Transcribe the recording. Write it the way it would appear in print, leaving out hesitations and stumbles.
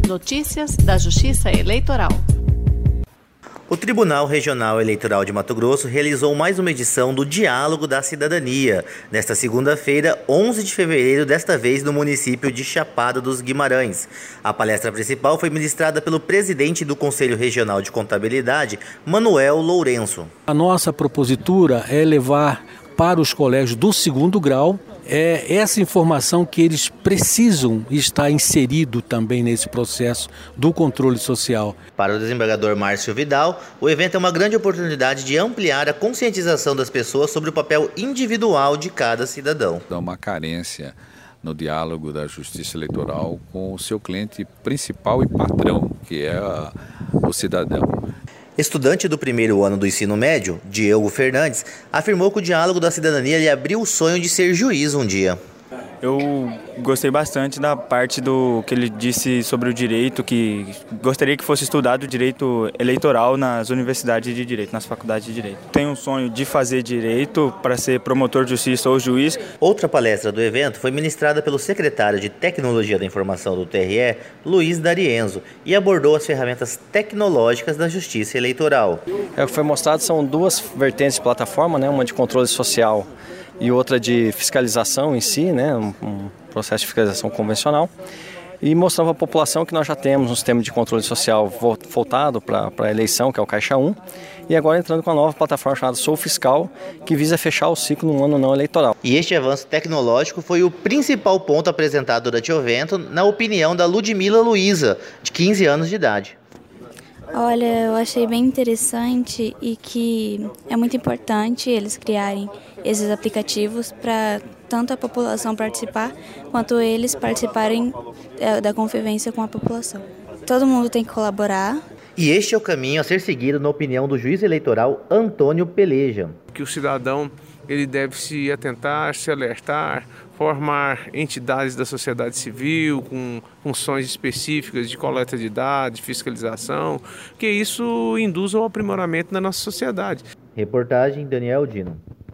Notícias da Justiça Eleitoral. O Tribunal Regional Eleitoral de Mato Grosso realizou mais uma edição do Diálogo da Cidadania, nesta segunda-feira, 11 de fevereiro, desta vez no município de Chapada dos Guimarães. A palestra principal foi ministrada pelo presidente do Conselho Regional de Contabilidade, Manuel Lourenço. A nossa propositura é levar para os colégios do segundo grau essa informação que eles precisam estar inserido também nesse processo do controle social. Para o desembargador Márcio Vidal, o evento é uma grande oportunidade de ampliar a conscientização das pessoas sobre o papel individual de cada cidadão. Dá uma carência no diálogo da Justiça Eleitoral com o seu cliente principal e patrão, que é o cidadão. Estudante do primeiro ano do ensino médio, Diego Fernandes, afirmou que o Diálogo da Cidadania lhe abriu o sonho de ser juiz um dia. Eu gostei bastante da parte do que ele disse sobre o direito, que gostaria que fosse estudado o direito eleitoral nas universidades de direito, nas faculdades de direito. Tenho um sonho de fazer direito para ser promotor de justiça ou juiz. Outra palestra do evento foi ministrada pelo secretário de Tecnologia da Informação do TRE, Luiz D'Arienzo, e abordou as ferramentas tecnológicas da Justiça Eleitoral. O que foi mostrado são duas vertentes de plataforma, uma de controle social e outra de fiscalização em si, um processo de fiscalização convencional, e mostrando para a população que nós já temos um sistema de controle social voltado para a eleição, que é o Caixa 1, e agora entrando com a nova plataforma chamada Sou Fiscal, que visa fechar o ciclo num ano não eleitoral. E este avanço tecnológico foi o principal ponto apresentado durante o evento, na opinião da Ludmila Luiza, de 15 anos de idade. Olha, eu achei bem interessante e que é muito importante eles criarem esses aplicativos para tanto a população participar, quanto eles participarem da convivência com a população. Todo mundo tem que colaborar. E este é o caminho a ser seguido na opinião do juiz eleitoral Antônio Peleja. Que o cidadão ele deve se atentar, se alertar, formar entidades da sociedade civil com funções específicas de coleta de dados, de fiscalização, que isso induz ao aprimoramento da nossa sociedade. Reportagem Daniel Dino.